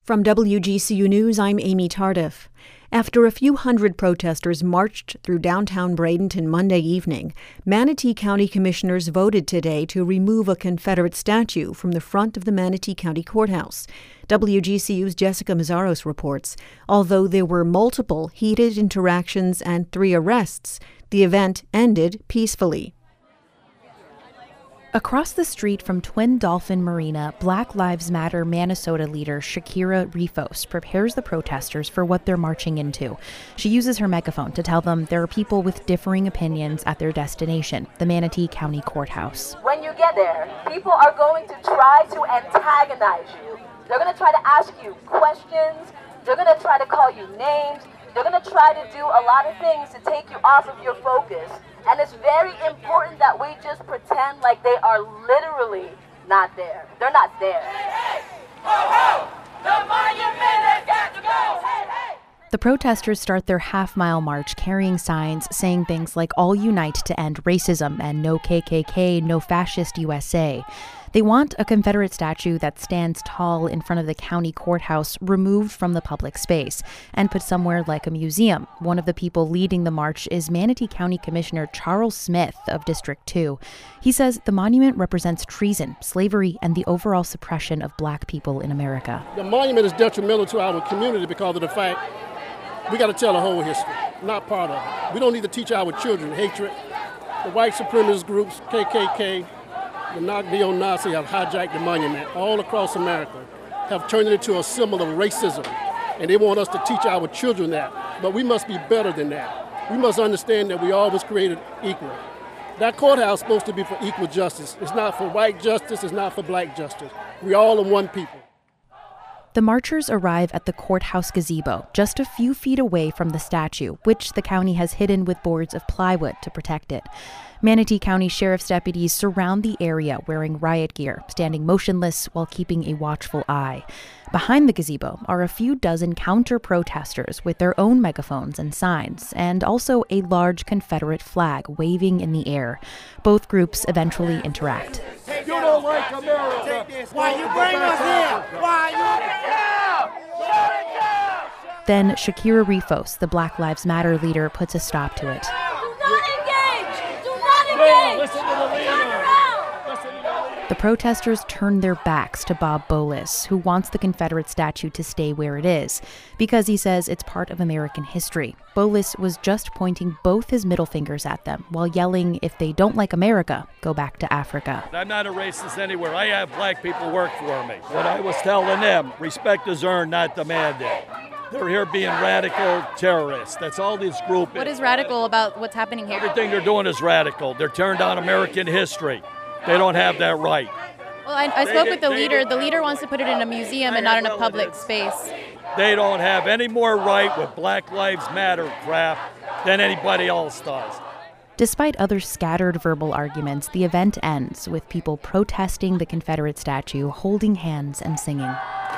From WGCU News, I'm Amy Tardif. After a few hundred protesters marched through downtown Bradenton Monday evening, Manatee County Commissioners voted today to remove a Confederate statue from the front of the Manatee County Courthouse. WGCU's Jessica Mazzaros reports. Although there were multiple heated interactions and 3 arrests, the event ended peacefully. Across the street from Twin Dolphin Marina, Black Lives Matter Minnesota leader Shakira Rifos prepares the protesters for what they're marching into. She uses her megaphone to tell them there are people with differing opinions at their destination, the Manatee County Courthouse. When you get there, people are going to try to antagonize you. They're going to try to ask you questions. They're going to try to call you names. They're going to try to do a lot of things to take you off of your focus. And it's very important that we just pretend like they are literally not there. They're not there. Hey, hey, ho, ho, the monument has got to go. Hey, hey. The protesters start their half-mile march carrying signs saying things like "All unite to end racism" and "No KKK, no fascist USA." They want a Confederate statue that stands tall in front of the county courthouse removed from the public space and put somewhere like a museum. One of the people leading the march is Manatee County Commissioner Charles Smith of District 2. He says the monument represents treason, slavery, and the overall suppression of Black people in America. The monument is detrimental to our community because of the fact we got to tell the whole history, not part of it. We don't need to teach our children hatred. The white supremacist groups, KKK, the neo-Nazi have hijacked the monument all across America, have turned it into a symbol of racism, and they want us to teach our children that. But we must be better than that. We must understand that we all was created equal. That courthouse is supposed to be for equal justice. It's not for white justice, it's not for black justice. We all are one people. The marchers arrive at the courthouse gazebo, just a few feet away from the statue, which the county has hidden with boards of plywood to protect it. Manatee County Sheriff's deputies surround the area wearing riot gear, standing motionless while keeping a watchful eye. Behind the gazebo are a few dozen counter-protesters with their own megaphones and signs, and also a large Confederate flag waving in the air. Both groups eventually interact. You don't like America. Why you bring us here? Why you? Then Shakira Rifos, the Black Lives Matter leader, puts a stop to it. Listen to the leader. The protesters turn their backs to Bob Bolis, who wants the Confederate statue to stay where it is, because he says it's part of American history. Bolis was just pointing both his middle fingers at them while yelling, if they don't like America, go back to Africa. I'm not a racist anywhere. I have black people work for me. What I was telling them, respect is earned, not demanded. They're here being radical terrorists. That's all this group is. What is radical about what's happening here? Everything they're doing is radical. They're tearing down American history. They don't have that right. Well, I spoke with the leader. The leader wants to put it in a museum and not in a public space. They don't have any more right with Black Lives Matter crap than anybody else does. Despite other scattered verbal arguments, the event ends with people protesting the Confederate statue, holding hands and singing.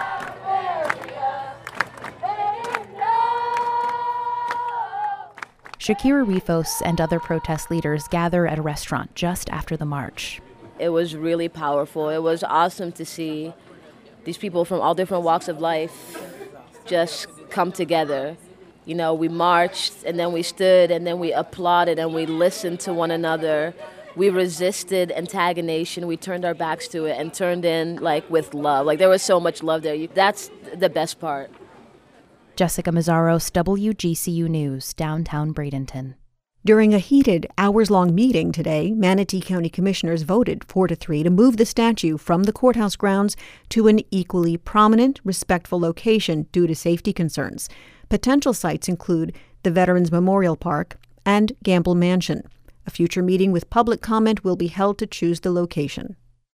Shakira Rifos and other protest leaders gather at a restaurant just after the march. It was really powerful. It was awesome to see these people from all different walks of life just come together. You know, we marched, and then we stood, and then we applauded, and we listened to one another. We resisted antagonization. We turned our backs to it and turned in, with love. There was so much love there. That's the best part. Jessica Mazzaros, WGCU News, downtown Bradenton. During a heated, hours-long meeting today, Manatee County Commissioners voted 4-3 to move the statue from the courthouse grounds to an equally prominent, respectful location due to safety concerns. Potential sites include the Veterans Memorial Park and Gamble Mansion. A future meeting with public comment will be held to choose the location.